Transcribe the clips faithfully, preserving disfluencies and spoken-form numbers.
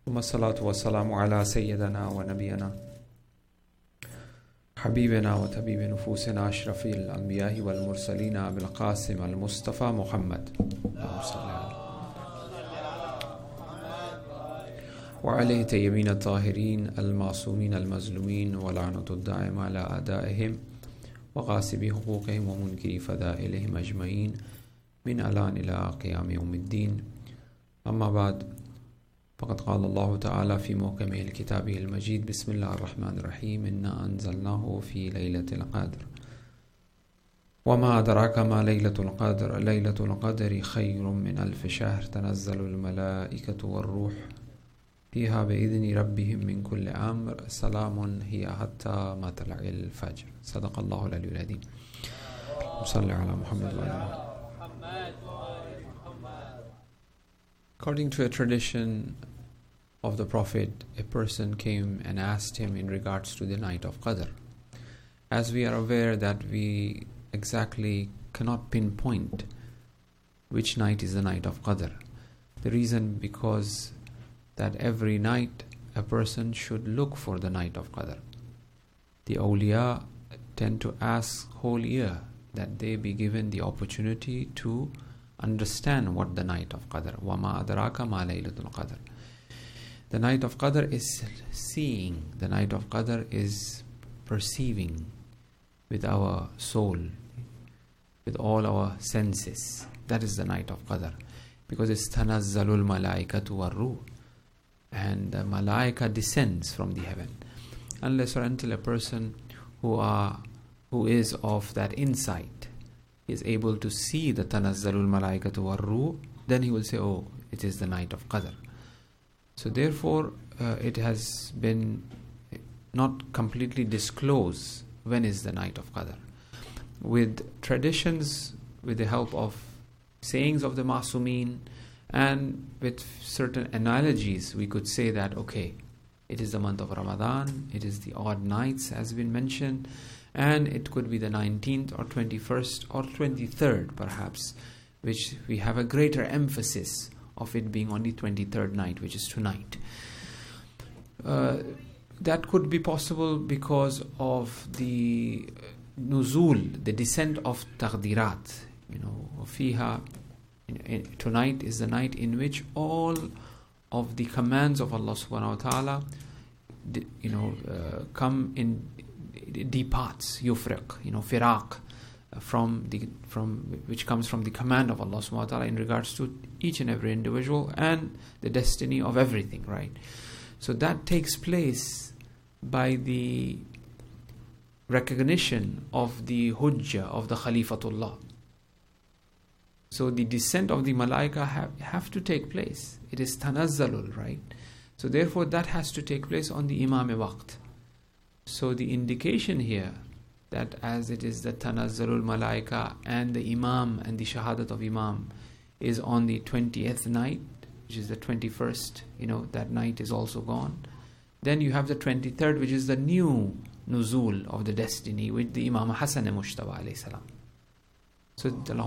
ثم الصلاة والسلام على سيدنا ونبينا حبيبنا وطبيب نفوسنا أشرف الأنبياء والمرسلين أبي القاسم المصطفى محمد اللهم صل على وعليه طيبين الطاهرين المعصومين المظلومين ولعنة الدائمة على أعدائهم وغاصبي حقوقهم ومنكري فضائلهم أجمعين من الآن إلى قيام يوم الدين. أما بعد، فقد قال الله تعالى في محكمه الكتابه المجيد: بسم الله الرحمن الرحيم، إنا أنزلناه في ليلة القدر وما أدراك ما ليلة القدر ليلة القدر خير من ألف شهر تنزل الملائكة والروح فيها بإذن ربهم من كل أمر سلام هي حتى مطلع الفجر. صدق الله العلي العظيم. صل على محمد وعلى. According to a tradition of the Prophet, a person came and asked him in regards to the night of Qadr. As we are aware that we exactly cannot pinpoint which night is the night of Qadr. The reason because that every night a person should look for the night of Qadr. The awliya tend to ask whole year that they be given the opportunity to understand what the night of Qadr. وَمَا أَدْرَاكَ مَا لَيْلَةُ الْقَدْرِ. The night of Qadr is seeing. The night of Qadr is perceiving with our soul, with all our senses. That is the night of Qadr. Because it's تَنَزَّلُ الْمَلَائِكَةُ وَالرُّوحُ, and the malaika descends from the heaven. Unless or until a person who are who is of that insight is able to see the tanazzalul malaikatu warruh, then he will say, oh, it is the night of Qadr. So therefore uh, it has been not completely disclosed when is the night of Qadr. With traditions, with the help of sayings of the Masumin, and with certain analogies, we could say that, okay, it is the month of Ramadan, it is the odd nights as been mentioned, and it could be the nineteenth or twenty-first or twenty-third perhaps, which we have a greater emphasis of it being on the twenty-third night, which is tonight. Uh, that could be possible because of the nuzul, the descent of taqdirat, you know, fiha. Tonight is the night in which all of the commands of Allah subhanahu wa ta'ala, you know, uh, come in, departs, yufriq, you know, firaq, from the from which comes from the command of Allah subhanahu wa ta'ala in regards to each and every individual and the destiny of everything, right? So that takes place by the recognition of the hujjah of the Khalifatullah. So the descent of the malaika have, have to take place. It is tanazzalul, right? So therefore that has to take place on the imam waqt. So the indication here that as it is the tanazzalul malaika and the imam and the shahadat of imam is on the twentieth night, which is the twenty-first, you know, that night is also gone. Then you have the twenty-third, which is the new nuzul of the destiny with the Imam Hasan Mushtaba alayhi salam. So,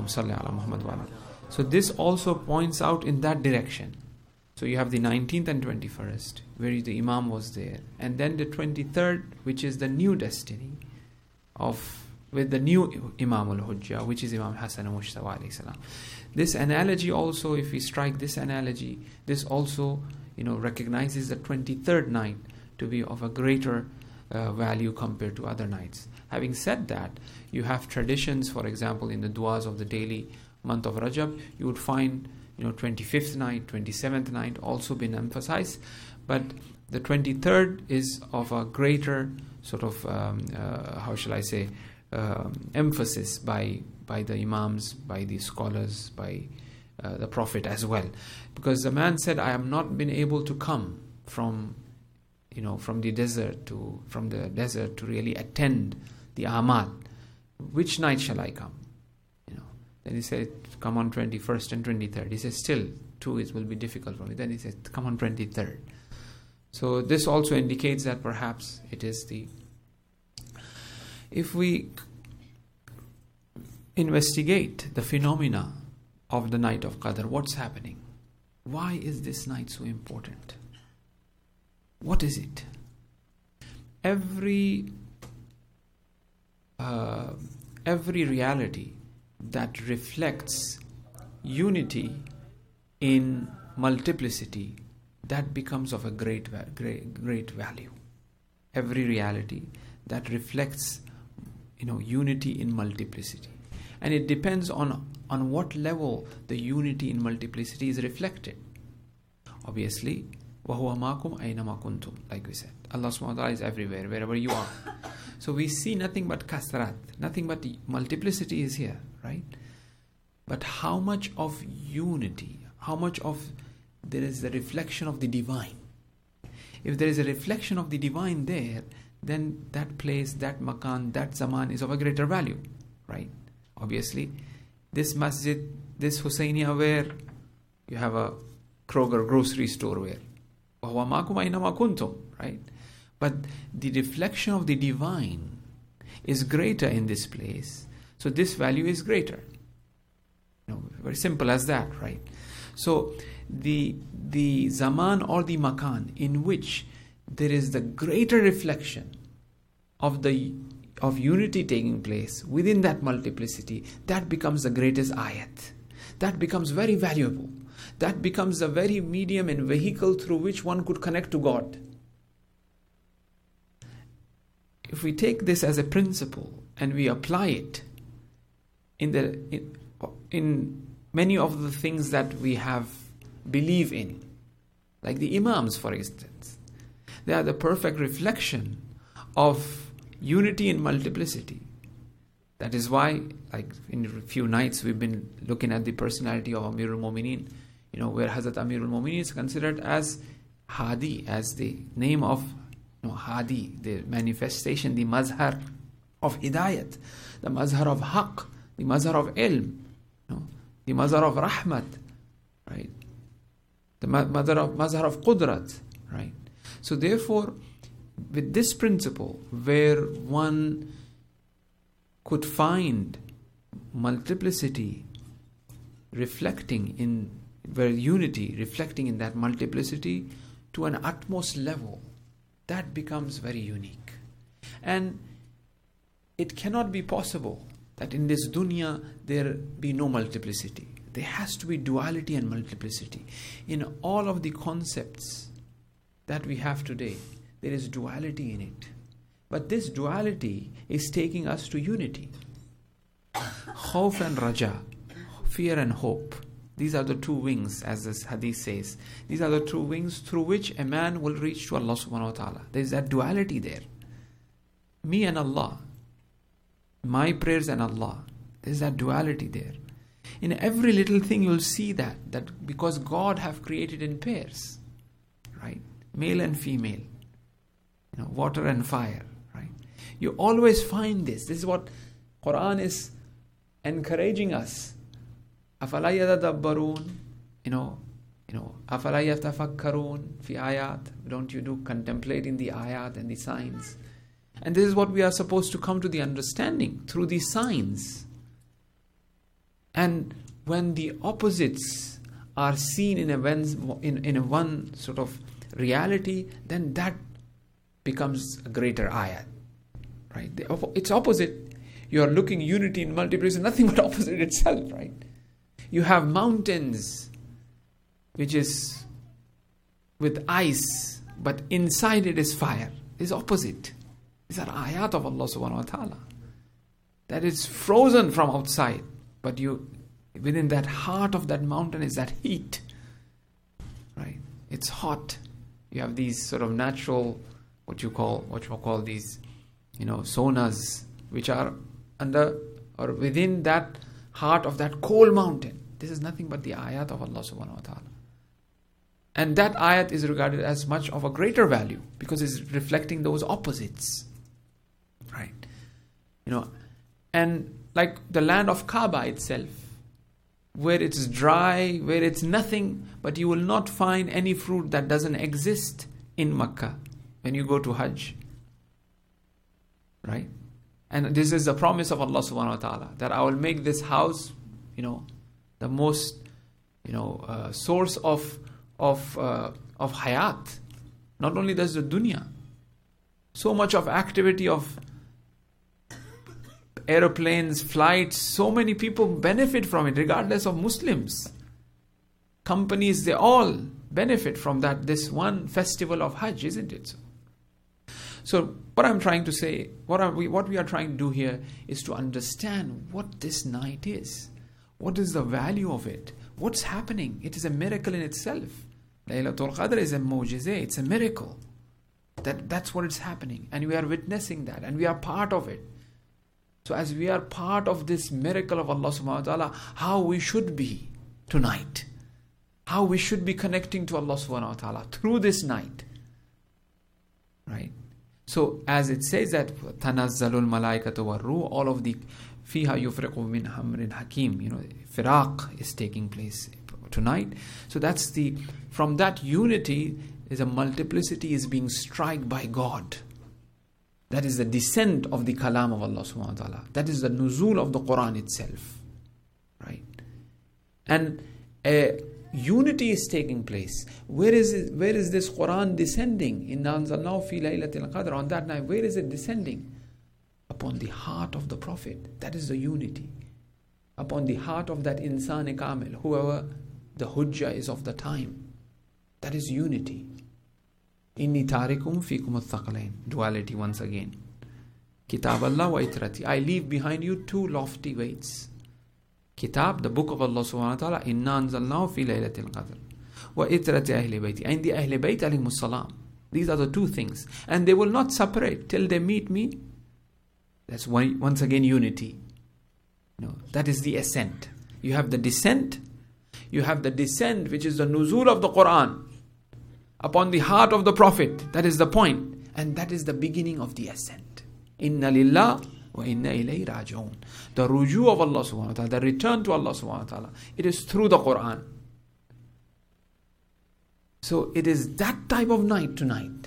so this also points out in that direction. So you have the nineteenth and twenty-first, where the Imam was there, and then the twenty-third, which is the new destiny of with the new Imam al-Hujjah, which is Imam Hasan Mushtaba alayhi salam. This analogy also, if we strike this analogy, this also, you know, recognizes the twenty-third night to be of a greater uh, value compared to other nights. Having said that, you have traditions, for example, in the du'as of the daily month of Rajab, you would find, you know, twenty-fifth night, twenty-seventh night also been emphasized, but the twenty-third is of a greater sort of, um, uh, how shall I say, um, emphasis by by the imams, by the scholars, by uh, the Prophet as well. Because the man said, I have not been able to come from, you know, from the desert to, from the desert to really attend the amal. Which night shall I come? You know. Then he said, come on twenty-first and twenty-third. He said, still, two, it will be difficult for me. Then he said, come on twenty-third. So this also indicates that perhaps it is the... If we investigate the phenomena of the night of Qadr, what's happening? Why is this night so important? What is it? Every uh, every reality that reflects unity in multiplicity, that becomes of a great, great, great value. Every reality that reflects, you know, unity in multiplicity, and it depends on on what level the unity in multiplicity is reflected. Obviously, وَهُوَ مَاكُمْ أَيْنَمَا كُنْتُمْ, like we said, Allah subhanahu wa ta'ala is everywhere, wherever you are. So we see nothing but kasrat, nothing but multiplicity is here, right? But how much of unity, how much of there is the reflection of the divine? If there is a reflection of the divine there, then that place, that makan, that zaman is of a greater value, right? Obviously, this masjid, this Husainiya where you have a Kroger grocery store where وَهُوَ مَاكُمْ أَيْنَمَا كُنْتُمْ, right? But the reflection of the divine is greater in this place, so this value is greater. You know, very simple as that, right? So the the zaman or the makan in which there is the greater reflection of the of unity taking place within that multiplicity, that becomes the greatest ayat. That becomes very valuable. That becomes the very medium and vehicle through which one could connect to God. If we take this as a principle and we apply it in the in, in many of the things that we have believe in, like the Imams, for instance, they are the perfect reflection of unity in multiplicity. That is why, like in a few nights, we've been looking at the personality of Amirul Mu'mineen, you know, where Hazrat Amirul Mu'mineen is considered as Hadi, as the name of, you know, Hadi, the manifestation, the mazhar of hidayat, the mazhar of haqq, the mazhar of ilm, you know, the mazhar of rahmat, right? The mazhar of, mazhar of qudrat, right? So therefore, with this principle, where one could find multiplicity reflecting in, where unity reflecting in that multiplicity to an utmost level, that becomes very unique. And it cannot be possible that in this dunya there be no multiplicity. There has to be duality and multiplicity. In all of the concepts that we have today, there is duality in it. But this duality is taking us to unity. Khawf and raja, fear and hope. These are the two wings, as this hadith says. These are the two wings through which a man will reach to Allah subhanahu wa ta'ala. There is that duality there. Me and Allah. My prayers and Allah. There is that duality there. In every little thing you'll see that, that because God have created in pairs, right? Male and female, you know, water and fire, right? You always find this. This is what Quran is encouraging us. أَفَلَا يَتَدَبَّرُونَ, you know, you know, أَفَلَا يَتَفَكَّرُونَ فِي آيَاتٍ. Don't you do contemplating the ayat and the signs? And this is what we are supposed to come to the understanding through these signs. And when the opposites are seen in a one, in, in a one sort of reality, then that becomes a greater ayat, right? It's opposite. You are looking unity in multiplicity, nothing but opposite itself, right? You have mountains, which is with ice, but inside it is fire. It's opposite. These are ayat of Allah subhanahu wa ta'ala. That is frozen from outside, but you, within that heart of that mountain is that heat, right? It's hot. You have these sort of natural, what you call, what you call these, you know, saunas, which are under or within that heart of that cold mountain. This is nothing but the ayat of Allah subhanahu wa ta'ala. And that ayat is regarded as much of a greater value because it's reflecting those opposites, right? You know, and like the land of Kaaba itself, where it's dry, where it's nothing, but you will not find any fruit that doesn't exist in Makkah when you go to Hajj, right? And this is the promise of Allah subhanahu wa ta'ala, that I will make this house, you know, the most, you know, uh, source of of uh, of hayat, Not only does the dunya, so much of activity of aeroplanes, flights, so many people benefit from it, regardless of Muslims. Companies, they all benefit from that, this one festival of Hajj, isn't it? So, so what I'm trying to say, what are we, what we are trying to do here is to understand what this night is. What is the value of it? What's happening? It is a miracle in itself. Laylatul Qadr is a mu'jizah, it's a miracle. That, that's what is happening. And we are witnessing that, and we are part of it. So as we are part of this miracle of Allah subhanahu wa ta'ala, how we should be tonight. How we should be connecting to Allah subhanahu wa ta'ala through this night. Right? So as it says that Tanazzalul Malaikatu Warruh, all of the Fiha Yufriqu min Amrin Hakim, you know, Firaq is taking place tonight. So that's the, from that unity is a multiplicity is being struck by God. That is the descent of the kalam of Allah subhanahu wa ta'ala. That is the nuzul of the Quran itself. Right? And a unity is taking place. Where is it, where is this Quran descending? Inna anzalnahu fi laylatil qadr. On that night, where is it descending? Upon the heart of the Prophet. That is the unity. Upon the heart of that insan kamil, whoever the hujjah is of the time. That is unity. Inni tarikum fikum al-thaqalain. Duality once again. Kitab Allah wa itrati. I leave behind you two lofty weights. Kitab, the book of Allah subhanahu wa ta'ala. Inna anzalnahu fi laylatil qadr. Wa itrati ahli bayti. And the ahli bayt alayhimus salam. These are the two things. And they will not separate till they meet me. That's one, once again unity. No, that is the ascent. You have the descent. You have the descent, which is the nuzul of the Quran upon the heart of the Prophet. That is the point. And that is the beginning of the ascent. Inna lillah wa inna ilayhi raji'un. The ruju of Allah subhanahu wa ta'ala, the return to Allah subhanahu wa ta'ala, it is through the Quran. So it is that type of night tonight.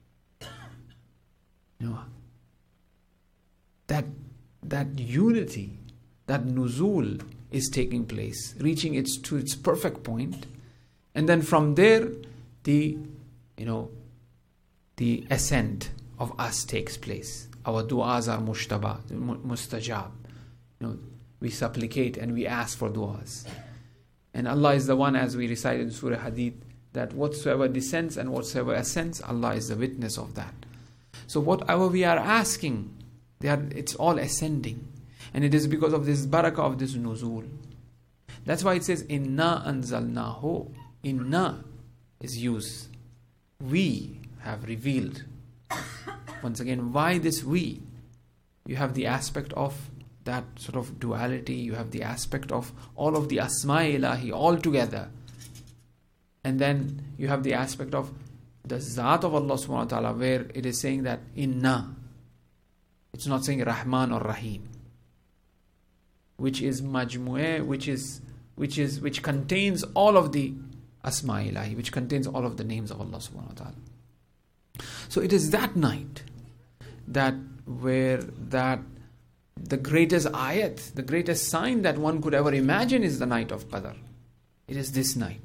You know, that, that unity, that nuzul is taking place, reaching its to its perfect point. And then from there, the, you know, the ascent of us takes place. Our du'as are mushtaba, mustajab. You know, we supplicate and we ask for du'as. And Allah is the one, as we recite in Surah Hadid, that whatsoever descends and whatsoever ascends, Allah is the witness of that. So whatever we are asking, they are, it's all ascending. And it is because of this barakah of this nuzul. That's why it says, Inna anzalnahu. Inna is used. We have revealed. Once again, why this we? You have the aspect of that sort of duality. You have the aspect of all of the asma ilahi all together. And then you have the aspect of the zat of Allah subhanahu wa ta'ala, where it is saying that inna. It's not saying Rahman or Rahim, which is majmu'eh, which is which is which contains all of the asma ilahi, which contains all of the names of Allah subhanahu wa ta'ala. So it is that night that where that the greatest ayat, the greatest sign that one could ever imagine is the night of Qadr. It is this night.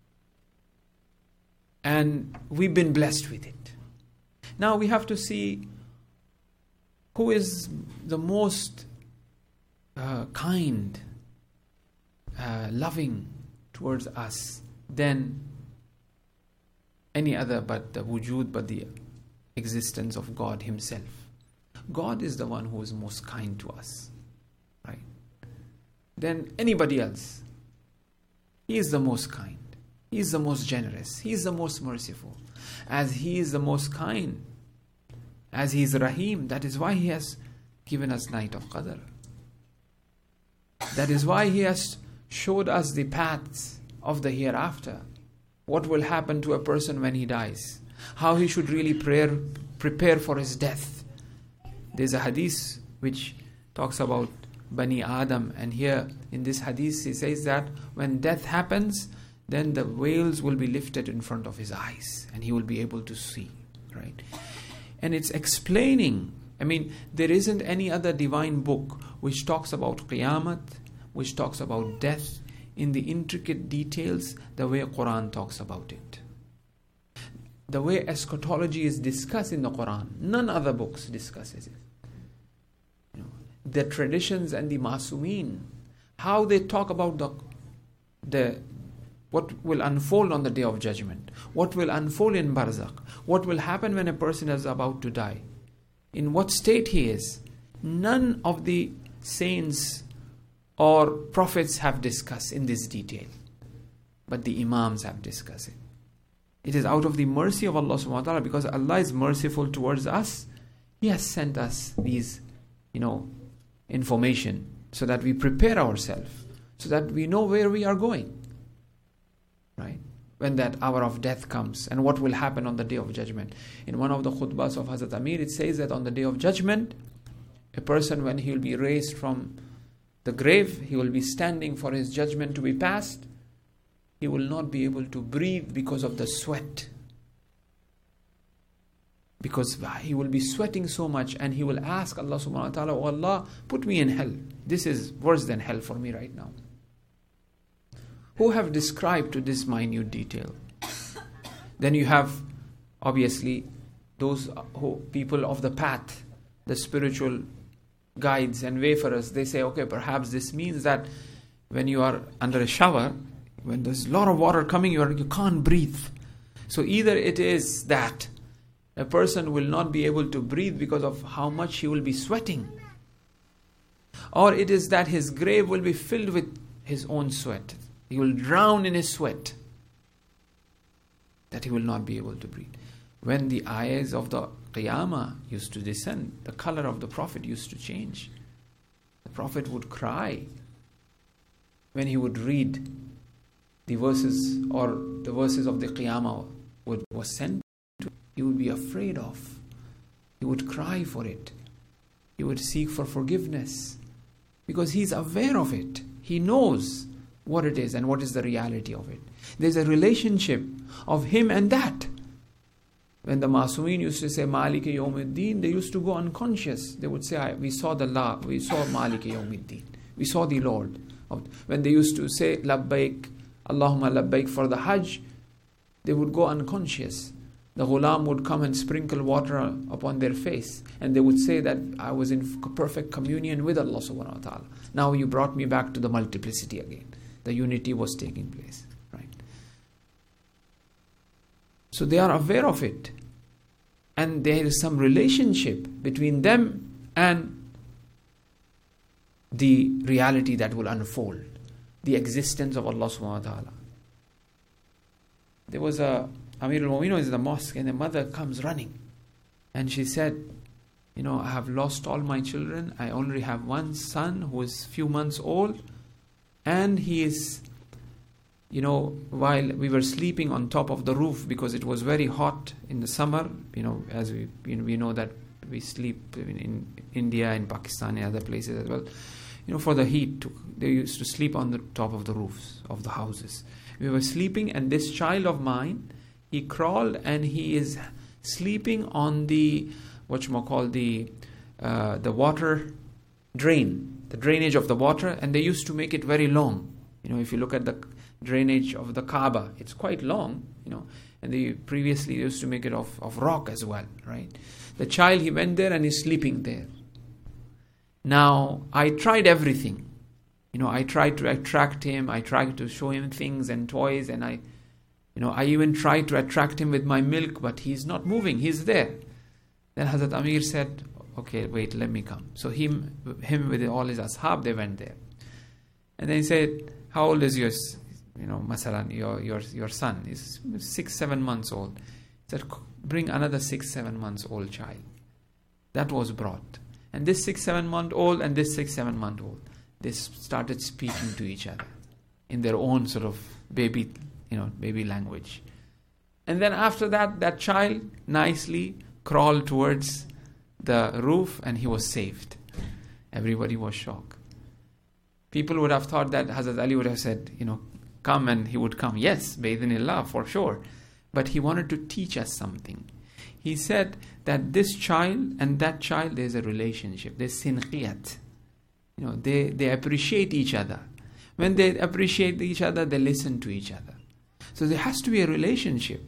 And we've been blessed with it. Now we have to see who is the most uh, kind, uh, loving towards us than any other but the wujud, but the existence of God Himself. God is the one who is most kind to us, right? Than anybody else. He is the most kind. He is the most generous. He is the most merciful. As He is the most kind, as He is Rahim, that is why He has given us night of Qadr. That is why He has showed us the paths of the hereafter. What will happen to a person when he dies? How he should really prepare, prepare for his death. There's a hadith which talks about Bani Adam, and here in this hadith he says that when death happens, then the veils will be lifted in front of his eyes and he will be able to see, right? And it's explaining, I mean, there isn't any other divine book which talks about Qiyamah, which talks about death in the intricate details the way Quran talks about it. the way eschatology is discussed in the Quran. None other books discusses it. You know, the traditions and the Masumeen, how they talk about the, the what will unfold on the Day of Judgment, what will unfold in Barzakh, what will happen when a person is about to die, in what state he is. None of the saints or prophets have discussed in this detail, but the Imams have discussed it. It is out of the mercy of Allah subhanahu wa ta'ala, because Allah is merciful towards us. He has sent us these, you know, information so that we prepare ourselves, so that we know where we are going. Right? When that hour of death comes, and what will happen on the Day of Judgment. In one of the khutbahs of Hazrat Amir, it says that on the Day of Judgment, a person, when he will be raised from the grave, he will be standing for his judgment to be passed. He will not be able to breathe because of the sweat. Because he will be sweating so much, and he will ask Allah subhanahu wa ta'ala, "Oh Allah, put me in hell. This is worse than hell for me right now." Who have described to this minute detail? Then you have, obviously, those who, people of the path, the spiritual guides and wayfarers. They say, okay, perhaps this means that when you are under a shower, when there's a lot of water coming, you, are, you can't breathe. So either it is that a person will not be able to breathe because of how much he will be sweating, or it is that his grave will be filled with his own sweat. He will drown in his sweat, that he will not be able to breathe. When the ayahs of the Qiyamah used to descend, the color of the Prophet used to change. The Prophet would cry when he would read the verses, or the verses of the Qiyamah would, was sent to him. He would be afraid of. He would cry for it. He would seek for forgiveness, because he's aware of it. He knows what it is and what is the reality of it. There's a relationship of him and that. When the Masumeen used to say Maliki Yawmiddin, they used to go unconscious. They would say, we saw the La, we saw Maliki Yawmiddin, we saw the Lord. When they used to say Labbaik, Allahumma Labbaik for the Hajj, they would go unconscious. The ghulam would come and sprinkle water upon their face, and they would say that I was in perfect communion with Allah subhanahu wa ta'ala. Now you brought me back to the multiplicity again. The unity was taking place, right? So they are aware of it, and there is some relationship between them and the reality that will unfold, the existence of Allah subhanahu wa ta'ala. There was a Amir al-Mu'minin is in the mosque, and the mother comes running, and she said, you know, I have lost all my children. I only have one son who is few months old, and he is, you know, while we were sleeping on top of the roof, because it was very hot in the summer, you know, as we you know, we know that we sleep in, in India, in Pakistan, and other places as well. You know, for the heat, to, they used to sleep on the top of the roofs of the houses. We were sleeping, and this child of mine, he crawled, and he is sleeping on the, whatchamacall, the, uh, the water drain, the drainage of the water, and they used to make it very long. You know, if you look at the drainage of the Kaaba, it's quite long, you know, and they previously used to make it of, of rock as well, right? The child, he went there and he's sleeping there. Now, I tried everything. You know, I tried to attract him, I tried to show him things and toys, and I, you know, I even tried to attract him with my milk, but he's not moving, he's there. Then Hazrat Amir said, okay, wait, let me come. So him, him with all his ashab, they went there. And then he said, how old is your, you know, masalan, your, your, your son? He's six, seven months old. He said, bring another six, seven months old child. That was brought. And this six, seven month old and this six, seven month old, they started speaking to each other in their own sort of baby, you know, baby language. And then after that, that child nicely crawled towards the roof and he was saved. Everybody was shocked. People would have thought that Hazrat Ali would have said, you know, come, and he would come. Yes, Baidhnillah, for sure. But he wanted to teach us something. He said that this child and that child, there's a relationship. There's sinqiyat. You know, they, they appreciate each other. When they appreciate each other, they listen to each other. So there has to be a relationship.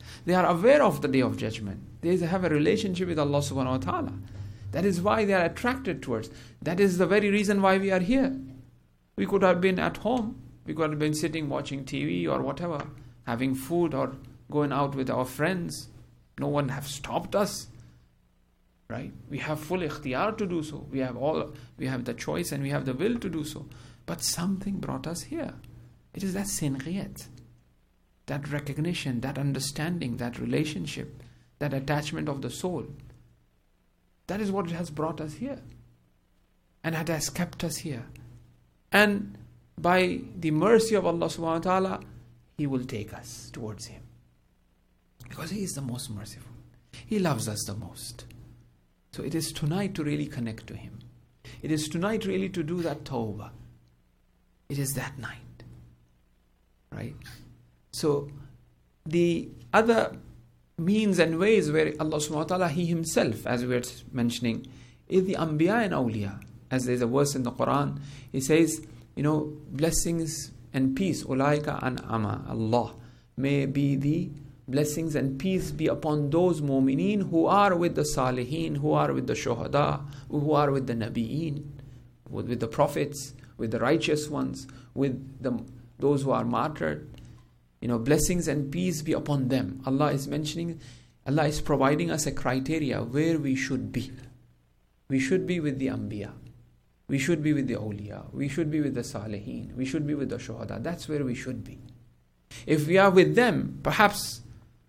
They are aware of the Day of Judgment. They have a relationship with Allah subhanahu wa ta'ala. That is why they are attracted towards. That is the very reason why we are here. We could have been at home. We could have been sitting watching T V or whatever, having food or going out with our friends. No one have stopped us. Right? We have full ikhtiyar to do so. We have all, we have the choice and we have the will to do so. But something brought us here. It is that sinqiyat, that recognition, that understanding, that relationship, that attachment of the soul. That is what has brought us here. And that has kept us here. And by the mercy of Allah subhanahu wa ta'ala, He will take us towards Him. Because He is the most merciful. He loves us the most. So it is tonight to really connect to Him. It is tonight really to do that tawbah. It is that night. Right? So the other means and ways where Allah subhanahu wa ta'ala, He Himself, as we were mentioning, is the Anbiya and Awliya. As there is a verse in the Quran, He says, you know, blessings and peace, Ulaika an'ama Allah, may be the blessings and peace be upon those mu'mineen who are with the salihin, who are with the shuhada, who are with the nabi'een, with, with the prophets, with the righteous ones, with the those who are martyred. You know, blessings and peace be upon them. Allah is mentioning, Allah is providing us a criteria where we should be. We should be with the Anbiya. We should be with the awliya. We should be with the salihin. We should be with the shuhada. That's where we should be. If we are with them, perhaps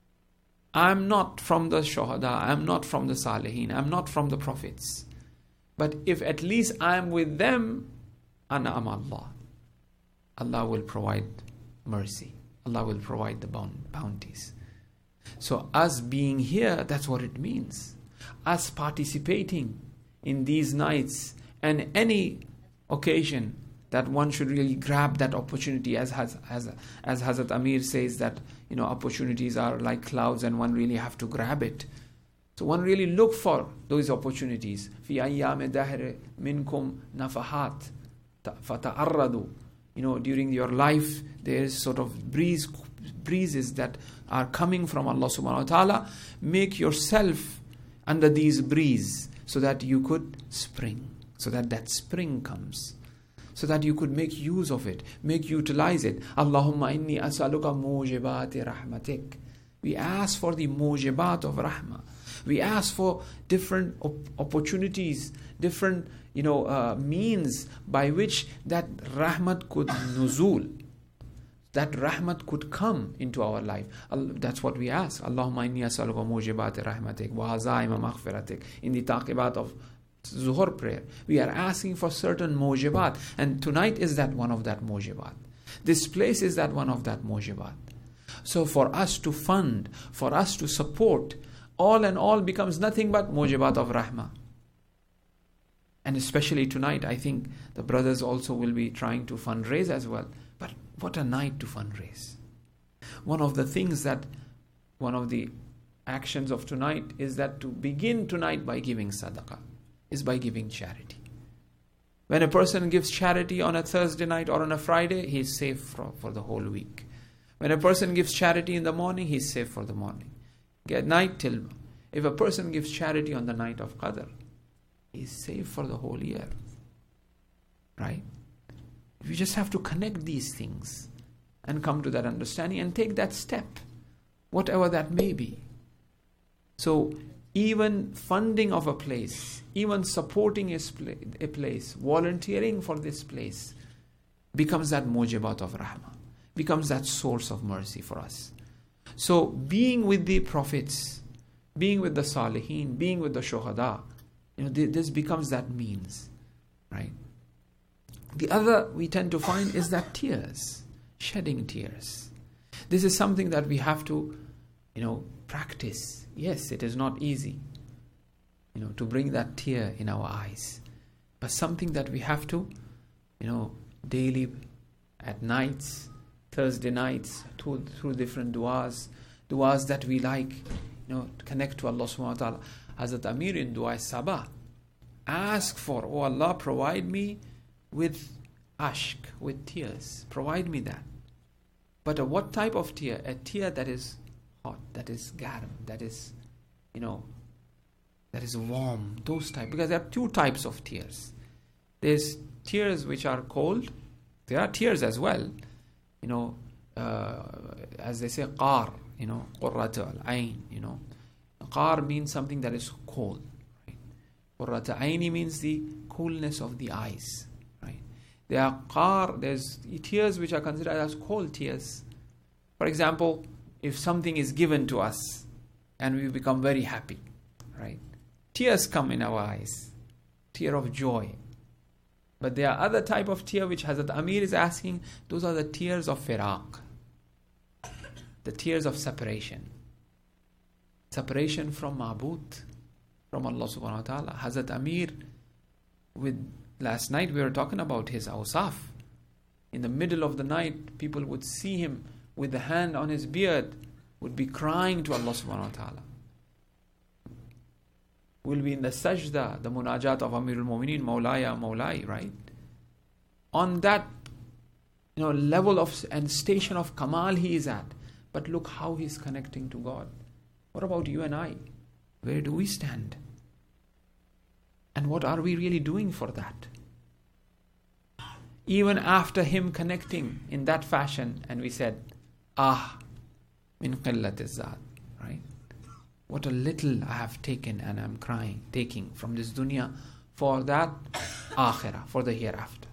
I'm not from the shuhada, I'm not from the salihin, I'm not from the prophets. But if at least I'm with them, an'am Allah. Allah will provide mercy. Allah will provide the bounties. So us being here, that's what it means. Us participating in these nights and any occasion that one should really grab that opportunity, as has, as as Hazrat Amir says, that you know opportunities are like clouds and one really have to grab it. So one really look for those opportunities. في أيام دهر منكم نفحات فتعرضوا. You know, during your life, there is sort of breeze, breezes that are coming from Allah subhanahu wa ta'ala. Make yourself under these breeze so that you could spring, so that that spring comes, so that you could make use of it, make utilize it. Allahumma inni as'aluka mujibati rahmatik. We ask for the mujibat of rahmah. We ask for different op- opportunities, different you know, uh, means by which that rahmat could nuzul, that rahmat could come into our life. That's what we ask. Allahumma inni as'aluka mujibati rahmatik wa hazaima maghfiratik. In the taqibat of Zuhur prayer, we are asking for certain mujibat, and tonight is that one of that mujibat. This place is that one of that mujibat. So for us to fund, for us to support, all and all becomes nothing but mujibat of rahmah. And especially tonight, I think the brothers also will be trying to fundraise as well. But what a night to fundraise. One of the things that, one of the actions of tonight is that to begin tonight by giving sadaqah, is by giving charity. When a person gives charity on a Thursday night or on a Friday, he is safe for, for the whole week. When a person gives charity in the morning, he is safe for the morning. At night till, if a person gives charity on the night of Qadr, he is safe for the whole year. Right? You just have to connect these things and come to that understanding and take that step, whatever that may be. So, even funding of a place, even supporting a place, volunteering for this place, becomes that mujibat of rahmah, becomes that source of mercy for us. So, being with the prophets, being with the salihin, being with the shuhada, you know, this becomes that means, right? The other we tend to find is that tears, shedding tears. This is something that we have to, you know, practice. Yes, it is not easy, you know, to bring that tear in our eyes, but something that we have to, you know, daily, at nights, Thursday nights, through, through different du'as, du'as that we like, you know, to connect to Allah subhanahu wa ta'ala. Hazrat Amir in Dua Sabah, ask for, oh Allah, provide me with ashk, with tears. Provide me that. But a, what type of tear? A tear that is hot, that is garam, that is, you know, that is warm, those type. Because there are two types of tears. There's tears which are cold. There are tears as well, you know, uh, as they say, qar, you know, qurrata al-ayn, you know. Qar means something that is cold. Right? Qurrata ayni means the coolness of the eyes. Right? There are qar, there's tears which are considered as cold tears. For example, if something is given to us and we become very happy, right? Tears come in our eyes, tear of joy. But there are other type of tear which Hazrat Amir is asking, those are the tears of firaq, the tears of separation. Separation from Ma'bud, from Allah subhanahu wa ta'ala. Hazrat Amir, with last night we were talking about his awsaf. In the middle of the night, people would see him with the hand on his beard, would be crying to Allah subhanahu wa ta'ala. Will be in the sajda, the munajat of Amirul Mu'mineen, Mawlaya, Mawlai, right? On that, you know, level of and station of Kamal he is at. But look how he's connecting to God. What about you and I? Where do we stand? And what are we really doing for that? Even after him connecting in that fashion, and we said, ah, min qillat zat, right? What a little I have taken and I'm crying, taking from this dunya for that akhirah, for the hereafter.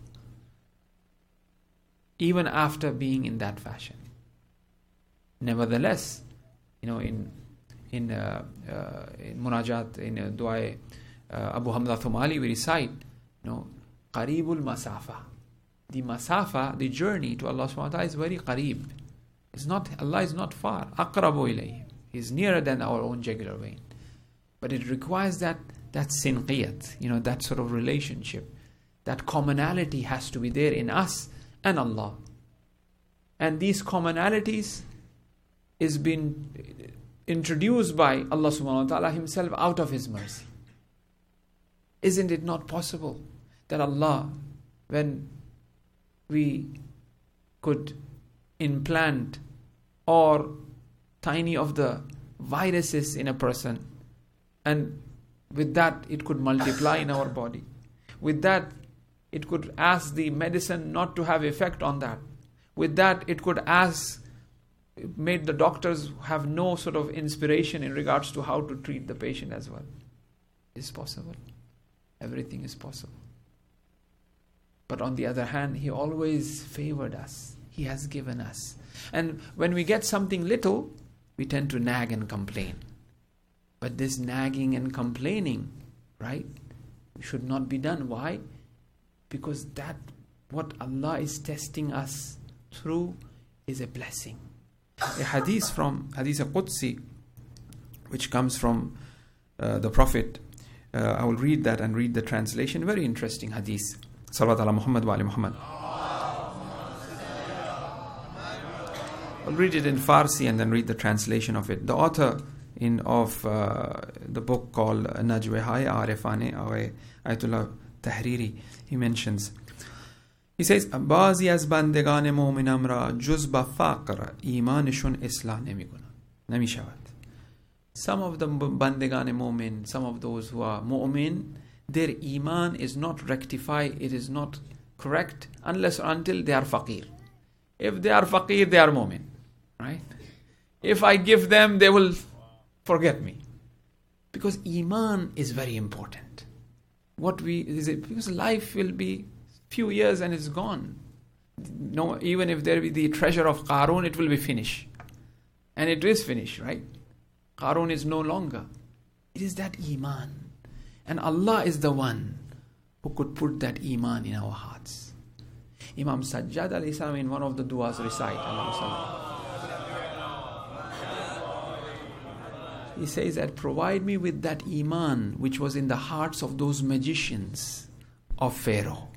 Even after being in that fashion. Nevertheless, you know, in in, uh, uh, in Munajat, in uh, Dua uh, Abu Hamza Thumali, we recite, you know, Qareebul Masafa. The Masafa, the journey to Allah subhanahu wa ta'ala is very qareeb. It's not, Allah is not far. Aqrabu ilayhi. He's nearer than our own jugular vein. But it requires that, that sinqiyat, you know, that sort of relationship. That commonality has to be there in us and Allah. And these commonalities is been introduced by Allah subhanahu wa ta'ala himself out of his mercy. Isn't it not possible that Allah, when we could implant or tiny of the viruses in a person, and with that it could multiply in our body, with that it could ask the medicine not to have effect on that, with that it could ask, made the doctors have no sort of inspiration in regards to how to treat the patient as well. It's possible. Everything is possible. But on the other hand, he always favored us. He has given us. And when we get something little, we tend to nag and complain. But this nagging and complaining, right, should not be done. Why? Because that, what Allah is testing us through, is a blessing. A hadith from Hadith Qudsi, which comes from uh, the Prophet. Uh, I will read that and read the translation. Very interesting hadith. Salawat ala Muhammad wa ali Muhammad. I'll read it in Farsi and then read the translation of it. The author in of uh, the book called Najwe-Hai Arifane Ayatollah Tahriri, he mentions, he says, Bazi az bandegane mu'minam ra juz ba faqr imanishun islah nemikuna. Nami shavad. Some of the bandegane mu'min, some of those who are mu'min, their iman is not rectified, it is not correct unless or until they are faqir. If they are faqir, they are mu'min. Right? If I give them, they will forget me. Because iman is very important. What we is it because life will be few years and it's gone. No, even if there be the treasure of Qarun, it will be finished. And it is finished, right? Qarun is no longer. It is that iman. And Allah is the one who could put that iman in our hearts. Imam Sajjad alayhi salam in one of the du'as recite, he says that provide me with that iman which was in the hearts of those magicians of Pharaoh.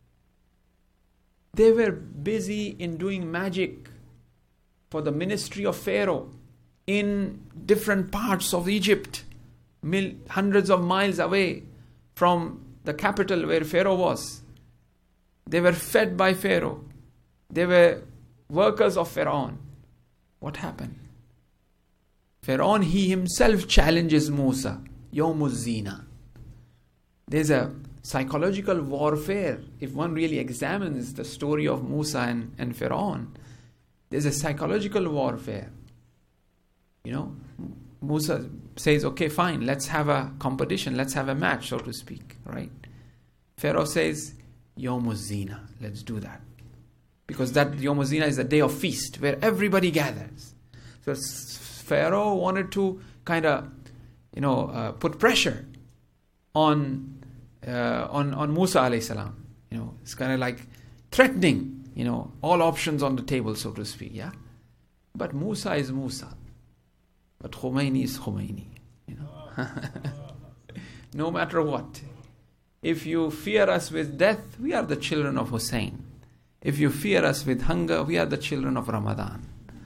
They were busy in doing magic for the ministry of Pharaoh in different parts of Egypt, mil- hundreds of miles away from the capital where Pharaoh was. They were fed by Pharaoh. They were workers of Pharaoh. What happened? Pharaoh, he himself challenges Musa. Yawmuz Zina. There's a psychological warfare. If one really examines the story of Musa and, and Pharaoh, there's a psychological warfare. You know, Musa says, okay, fine, let's have a competition, let's have a match, so to speak, right? Pharaoh says, Yawmuz Zina, let's do that. Because that Yawmuz Zina is a day of feast where everybody gathers. So Pharaoh wanted to kind of, you know, uh, put pressure on uh, on on Musa alayhi salam. You know, it's kind of like threatening, you know, all options on the table, so to speak. Yeah, but Musa is Musa, but Khomeini is Khomeini. You know, no matter what. If you fear us with death, we are the children of Hussein. If you fear us with hunger, we are the children of Ramadan.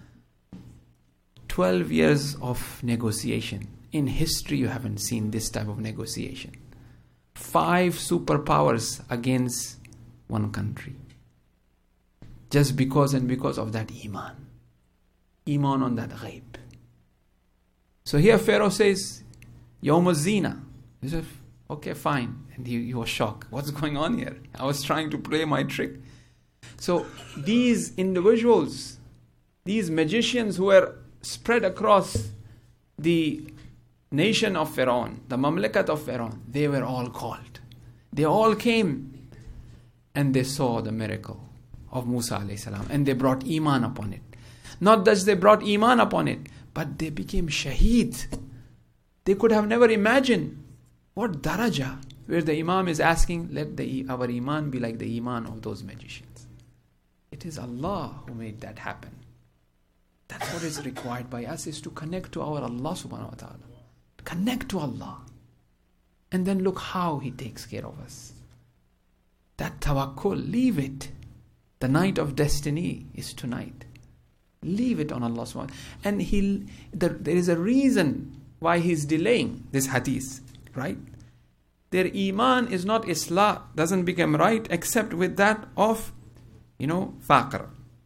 Twelve years of negotiation. In history, you haven't seen this type of negotiation. Five superpowers against one country. Just because and because of that iman. Iman on that ghaib. So here Pharaoh says, Yawmuz Zina. He says, okay, fine. And he, he was shocked. What's going on here? I was trying to play my trick. So these individuals, these magicians who were spread across the nation of Pharaoh, the Mamlakat of Pharaoh, they were all called. They all came and they saw the miracle of Musa alayhi salam and they brought iman upon it. Not that they brought iman upon it, but they became shaheed. They could have never imagined what daraja, where the Imam is asking, let the, our iman be like the iman of those magicians. It is Allah who made that happen. That's what is required by us, is to connect to our Allah subhanahu wa ta'ala. Connect to Allah. And then look how He takes care of us. That tawakkul, leave it. The night of destiny is tonight. Leave it on Allah subhanahu wa ta'ala. And he'll, there, there is a reason why He's delaying this hadith, right? Their iman is not islah, doesn't become right except with that of, you know, faqr.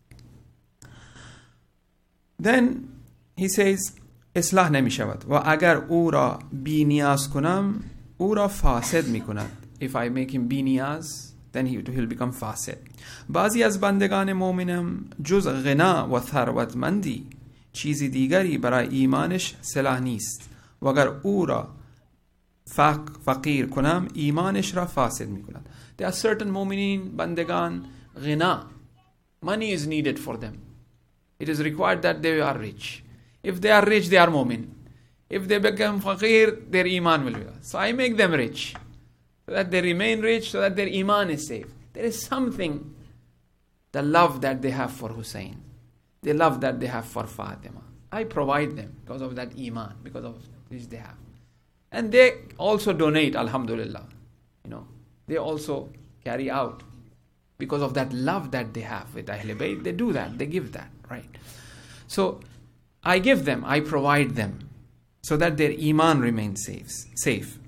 Then he says, اصلاح نمی شود و اگر او را بی نیاز کنم او را فاسد می کند. If I make him بی نیاز, then he will become فاسد. بعضی از بندگان مؤمنم جز غنا و ثروتمندی چیزی دیگری برای ایمانش سلاح نیست و اگر او را فقیر کنم ایمانش را فاسد می کند. There are certain مؤمنین بندگان غنا, money is needed for them. It is required that they are rich. If they are rich, they are mu'min. If they become faqir, their iman will be. So I make them rich, so that they remain rich, so that their iman is safe. There is something, the love that they have for Hussein, the love that they have for Fatima. I provide them because of that iman, because of which they have. And they also donate, alhamdulillah. You know, they also carry out because of that love that they have with Ahl Bayt. They do that, they give that, right? So I give them, I provide them, so that their iman remains safe. safe.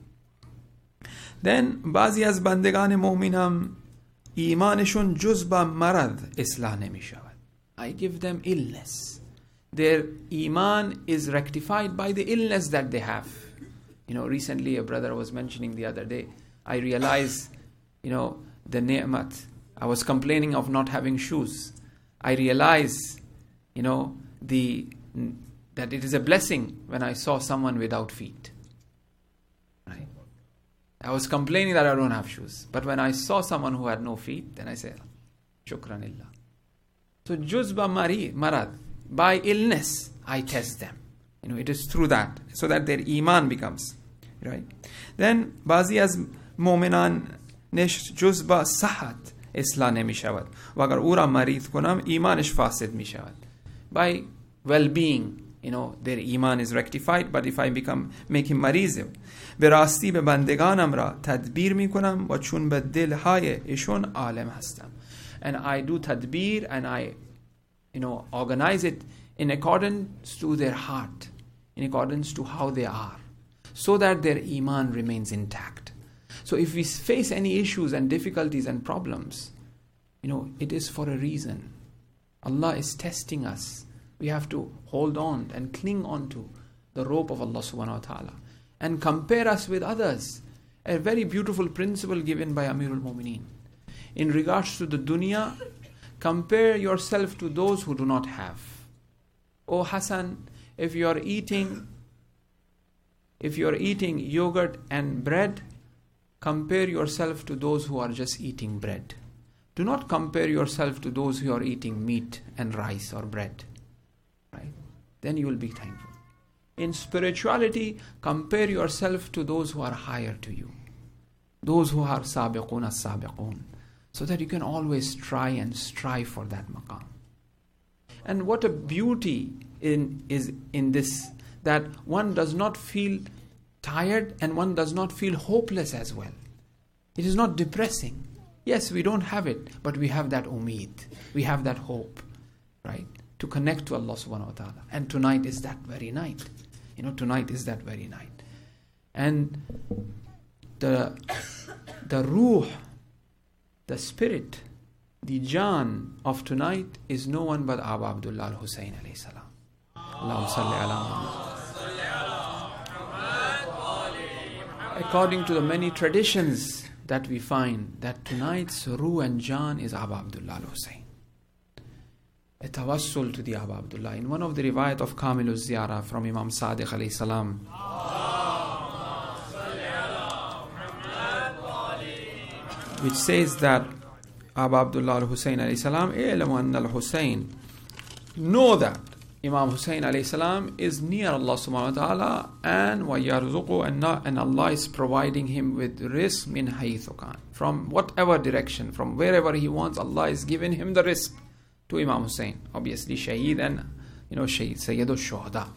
Then, بعضی از بندگان مؤمنم ایمانشون جز با مرض اصلاح نمی شود. I give them illness. Their iman is rectified by the illness that they have. You know, recently a brother was mentioning the other day, I realized, you know, the ni'mat. I was complaining of not having shoes. I realized, you know, the that it is a blessing when I saw someone without feet. Right? I was complaining that I don't have shoes. But when I saw someone who had no feet, then I said, Shukran illah. So juzba mari marad, by illness I test them. You know, it is through that, so that their iman becomes right. Then bazi az mu'minan nesh juzba sahat islah nemi shavad. و اگر او را مریض کنم ایمانش فاسد می شود. By well-being, you know, their iman is rectified, but if I become, make him mariz, به راستی به بندگانم را تدبیر می کنم و چون به دلهای ایشون عالم هستم. And I do tadbir and I, you know, organize it in accordance to their heart, in accordance to how they are, so that their iman remains intact. So if we face any issues and difficulties and problems, you know, it is for a reason. Allah is testing us. We have to hold on and cling on to the rope of Allah subhanahu wa ta'ala, and compare us with others. A very beautiful principle given by Amirul Mu'mineen. In regards to the dunya, compare yourself to those who do not have. Oh Hassan, if you are eating, if you are eating yogurt and bread, compare yourself to those who are just eating bread. Do not compare yourself to those who are eating meat and rice or bread. Right? Then you will be thankful. In spirituality, compare yourself to those who are higher to you. Those who are sabiqun as-sabiqun. So that you can always try and strive for that maqam. And what a beauty in is in this, that one does not feel tired and one does not feel hopeless as well. It is not depressing. Yes, we don't have it, but we have that umeed. We have that hope, right? To connect to Allah subhanahu wa ta'ala. And tonight is that very night. You know, tonight is that very night. And the the ruh, the spirit, the Jan of tonight is no one but Aba Abdullah al-Hussein alayhi salam. Allahumma salli ala Muhammad. According to the many traditions that we find, that tonight's ruh and Jan is Aba Abdullah al-Hussein. A tawassul to the Aba Abdullah. In one of the riwayat of Kamil al-Ziyara from Imam Sadiq alayhi salam, which says that Aba Abdullah al-Hussein alayhi salam, "I'lamu anna al-Hussein," know that Imam Hussein alayhi salam is near Allah subhanahu wa ta'ala, and wa yarzuqu, and Allah is providing him with rizq min haythu kan, from whatever direction, from wherever he wants. Allah is giving him the rizq to Imam Hussein, obviously Shaheed, and you know Shaheed, Sayyid al-Shuhada.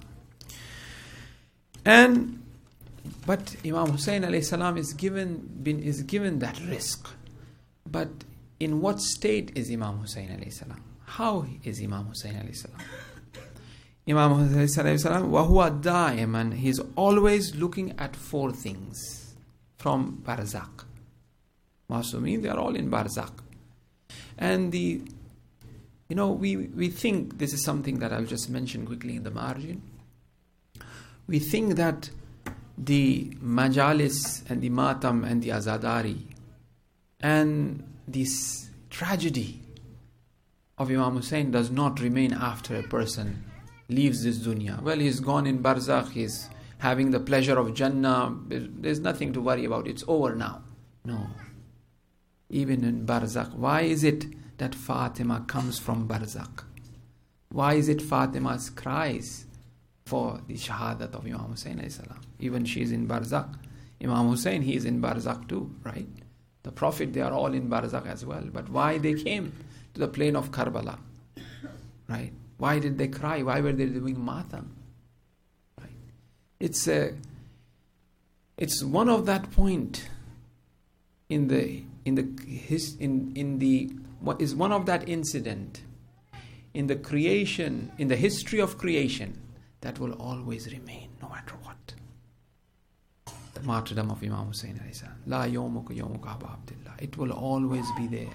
And but Imam Hussein alayhi salam is given been is given that rizq. But in what state is Imam Hussein alayhi salam? How is Imam Hussein alayhi salam? Imam Hussein alayhi salam, wa huwa da'iman, he is always looking at four things from Barzakh. Masumeen, they are all in Barzakh. And the You know, we, we think, this is something that I'll just mention quickly in the margin. We think that the majalis and the matam and the azadari and this tragedy of Imam Hussein does not remain after a person leaves this dunya. Well, he's gone in barzakh, he's having the pleasure of Jannah, there's nothing to worry about, it's over now. No. Even in barzakh, why is it that Fatima comes from barzakh? Why is it Fatima's cries for the shahadat of Imam Hussein alayhi salam? Even she is in barzakh. Imam Hussein, he is in barzakh too, right? The Prophet, they are all in barzakh as well. But why they came to the plain of Karbala? Right? Why did they cry? Why were they doing matam? Right? It's a, it's one of that point in the in the his in in the what is one of that incident in the creation, in the history of creation, that will always remain no matter what. The martyrdom of Imam Hussein alayhi salam. La yawmuka yawmuka Aba Abdullah. It will always be there,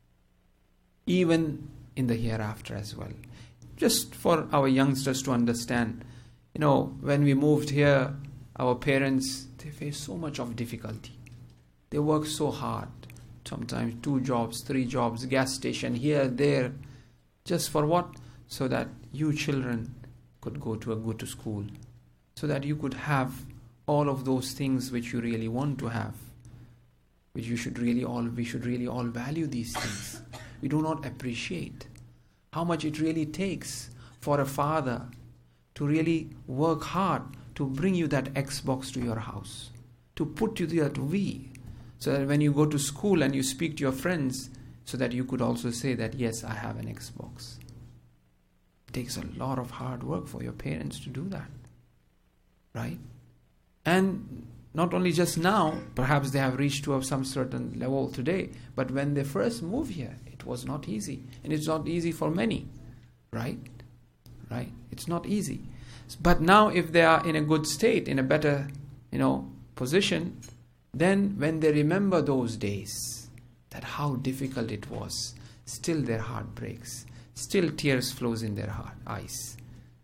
even in the hereafter as well. Just for our youngsters to understand, you know, when we moved here, our parents, they faced so much of difficulty. They worked so hard. Sometimes two jobs, three jobs, gas station here, there. Just for what? So that you children could go to a good school. So that you could have all of those things which you really want to have. Which you should really all, we should really all value these things. We do not appreciate how much it really takes for a father to really work hard to bring you that Xbox to your house. To put you that Wii. So that when you go to school and you speak to your friends, so that you could also say that, yes, I have an Xbox. It takes a lot of hard work for your parents to do that. Right? And not only just now, perhaps they have reached to some certain level today, but when they first moved here, it was not easy. And it's not easy for many. Right? Right? It's not easy. But now if they are in a good state, in a better, you know, position, then when they remember those days, that how difficult it was, still their heart breaks, still tears flows in their heart, eyes.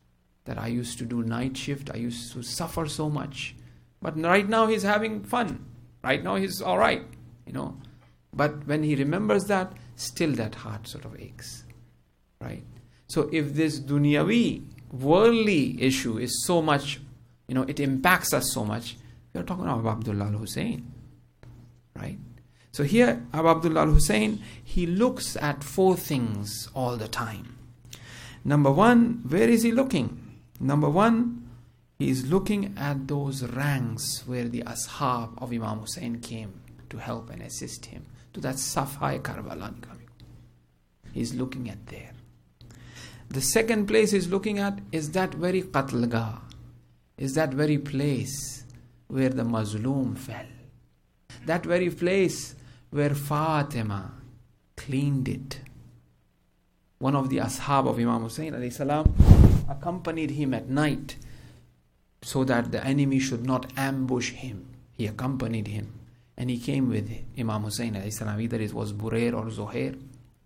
that I used to do night shift, I used to suffer so much. But right now he's having fun. Right now he's all right, you know. But when he remembers that, still that heart sort of aches, right? So if this dunyavi, worldly issue is so much, you know, it impacts us so much, we are talking about Abdullah al-Hussein, right? So here, Abu Abdullah al-Hussein, he looks at four things all the time. Number one, where is he looking? Number one, he is looking at those ranks where the ashab of Imam Hussein came to help and assist him, to that Safai Karbala. He's looking at there. The second place he's looking at is that very Qatlgah, is that very place where the Mazloom fell. That very place where Fatima cleaned it. One of the ashab of Imam Hussein alayhi salam accompanied him at night so that the enemy should not ambush him. He accompanied him and he came with Imam Hussein alayhi salam. Either it was Burair or Zuhair.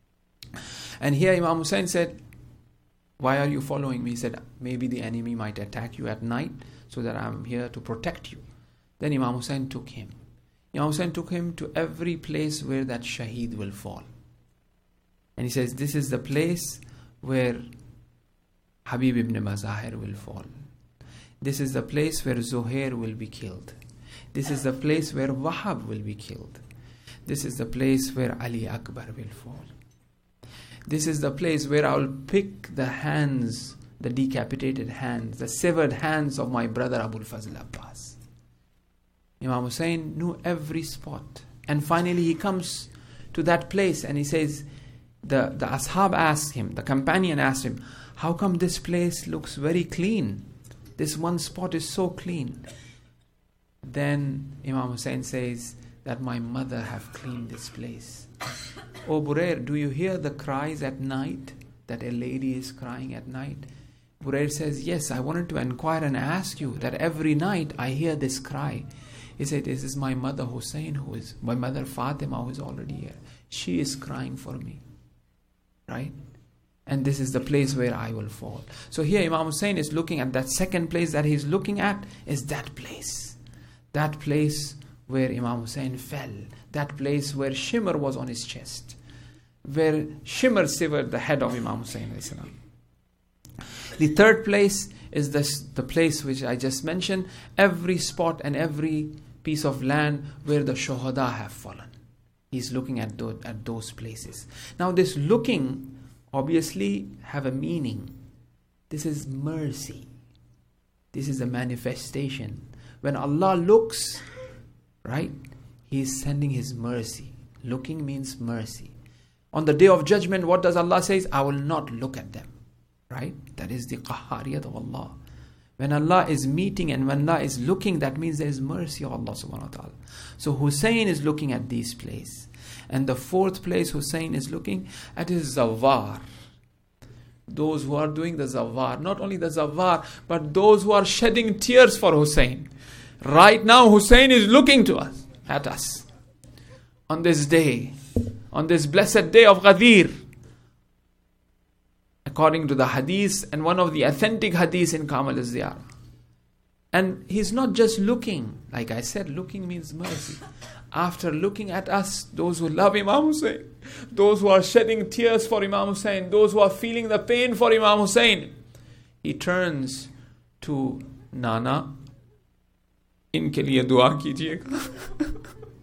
And here Imam Hussein said, why are you following me? He said, maybe the enemy might attack you at night, so that I'm here to protect you. Then Imam Hussein took him. Imam Hussein took him to every place where that Shaheed will fall. And he says, this is the place where Habib ibn Mazahir will fall. This is the place where Zuhair will be killed. This is the place where Wahab will be killed. This is the place where Ali Akbar will fall. This is the place where I'll pick the hands, the decapitated hands, the severed hands of my brother Abul Fazl Abbas. Imam Hussein knew every spot. And finally he comes to that place and he says, the, the ashab asked him, the companion asked him, how come this place looks very clean? This one spot is so clean. Then Imam Hussein says that my mother have cleaned this place. Oh Burair, do you hear the cries at night? That a lady is crying at night? Burair says, yes, I wanted to inquire and ask you that every night I hear this cry. He said, this is my mother Hussein, who is, my mother Fatima, who is already here. She is crying for me. Right? And this is the place where I will fall. So here Imam Hussein is looking at that second place that he's looking at is that place. That place where Imam Hussein fell. That place where Shimr was on his chest. Where Shimr severed the head of Imam Hussein. The third place is this, the place which I just mentioned. Every spot and every piece of land where the Shuhada have fallen. He's looking at those, at those places. Now this looking obviously have a meaning. This is mercy. This is a manifestation. When Allah looks, right, He is sending His mercy. Looking means mercy. On the day of judgment, what does Allah say? I will not look at them. Right? That is the qahariyat of Allah. When Allah is meeting and when Allah is looking, that means there is mercy of Allah subhanahu wa ta'ala. So Hussein is looking at these places. And the fourth place Hussein is looking at is Zawar. Those who are doing the Zawar. Not only the Zawar, but those who are shedding tears for Hussein. Right now Hussein is looking to us, at us. On this day, on this blessed day of Ghadir. According to the hadith and one of the authentic hadiths in Kamal al-Ziyarah. And he's not just looking. Like I said, looking means mercy. After looking at us, those who love Imam Hussein, those who are shedding tears for Imam Hussein, those who are feeling the pain for Imam Hussein, he turns to Nana, inke liye dua kijiyega.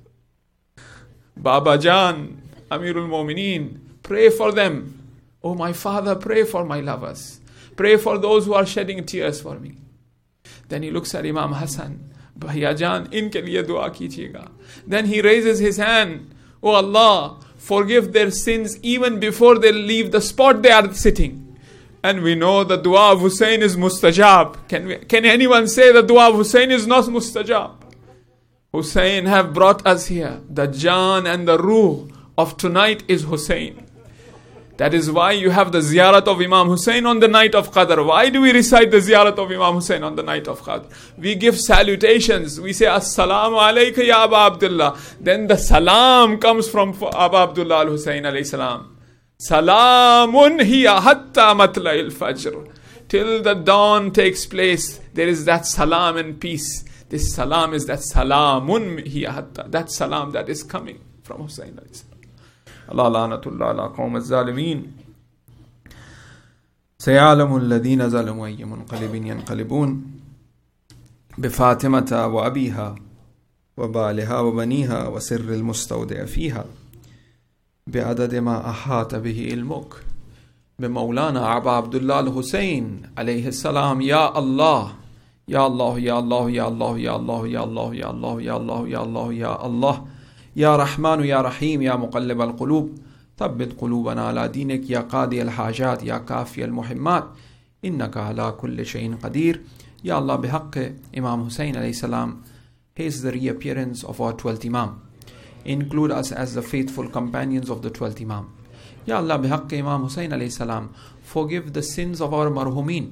Baba Jan, Amirul Mu'mineen, pray for them. Oh my father, pray for my lovers. Pray for those who are shedding tears for me. Then he looks at Imam Hassan. Bhaiya Jan, inke liye dua kijiyega. Then he raises his hand. Oh Allah, forgive their sins even before they leave the spot they are sitting. And we know the dua of Hussein is mustajab. Can we, can anyone say the dua of Hussein is not mustajab? Hussein have brought us here. The Jan and the Ruh of tonight is Hussein. That is why you have the ziyarat of Imam Hussein on the night of Qadr. Why do we recite the ziyarat of Imam Hussein on the night of Qadr? We give salutations. We say, Assalamu alayka ya Aba Abdullah. Then the salam comes from Aba Abdullah al-Hussein alayhi salam. Salamun hiya hatta matla'il fajr. till the dawn takes place, there is that salam and peace. This salam is that salamun hiya hatta, that salam that is coming from Hussein alayhi salam. Allah la'natullah ala qawm az-zalimin. سيعلم الذين ظلموا أي منقلب ينقلبون بفاطمة وأبيها وبالها وبنيها وسر المستودع فيها بعدد ما أحاط به علمك بمولانا أبا عبد الله الحسين عليه السلام. يا الله يا الله يا الله يا الله يا الله يا الله يا الله يا الله يا الله يا الله يا رحمن يا رحيم يا مقلب القلوب ثبت قلوبنا على دينك يا قاضي الحاجات يا كافي المهمات إنك على كل شيء قدير. Ya Allah, بحق Imam Hussein alayhi salam, haste the reappearance of our twelfth Imam. Include us as the faithful companions of the twelfth Imam. Ya Allah, بحق Imam Hussein alayhi salam, forgive the sins of our marhumin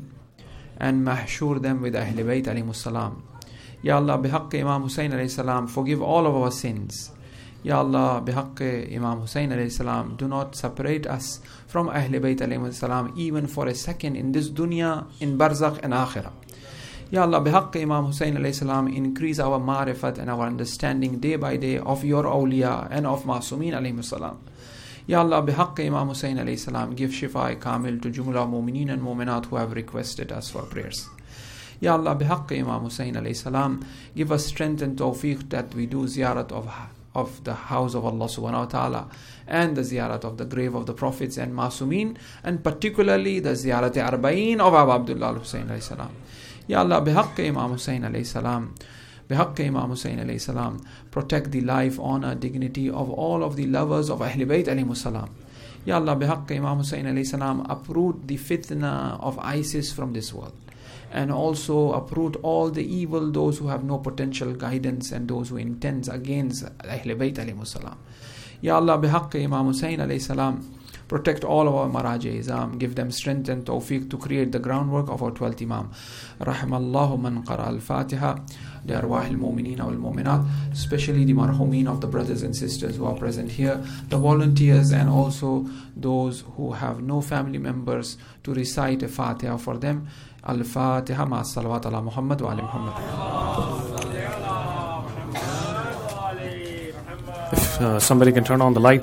and mahshur them with Ahl Bayt alayhi salam. Ya Allah, بحق Imam Hussein alayhi salam, forgive all of our sins. Ya Allah, بحق Imam Hussein alayhi salam, do not separate us from Ahl Bayt alayhi salam even for a second in this dunya, in barzakh and akhirah. Ya Allah, بحق Imam Hussein alayhi salam, increase our ma'rifat and our understanding day by day of your awliya and of Masumin alayhi salam. Ya Allah, بحق Imam Hussein alayhi salam, give shifa kamil to Jumla mu'mineen and mu'minat who have requested us for prayers. Ya Allah, بحق Imam Hussein alayhi salam, give us strength and tawfiq that we do ziyarat of of the house of Allah subhanahu wa ta'ala and the ziyarat of the grave of the prophets and Masumin, and particularly the ziyarat arba'in of Abu Abdullah al-Hussein alayhi salam. Ya Allah, بحق Imam Hussein alayhi salam, بحق Imam Hussein alayhi salam, protect the life, honor, dignity of all of the lovers of Ahl Bayt alayhi salam. Ya Allah, بحق Imam Hussein alayhi salam, uproot the fitna of ISIS from this world, and also uproot all the evil, those who have no potential guidance and those who intend against Ahl Bayt alayhi salam. Ya Allah, بحق Imam Hussein alayhi salam, protect all of our Maraji Izam, give them strength and tawfiq to create the groundwork of our twelfth Imam. Rahimallahu man qara al-Fatiha li arwah al-mu'mineen wal-mu'minat, especially the marhumin of the brothers and sisters who are present here, the volunteers, and also those who have no family members, to recite a Fatiha for them. Al-Fatiha ma salawat ala Muhammad wa ali Muhammad. If uh, somebody can turn on the lights.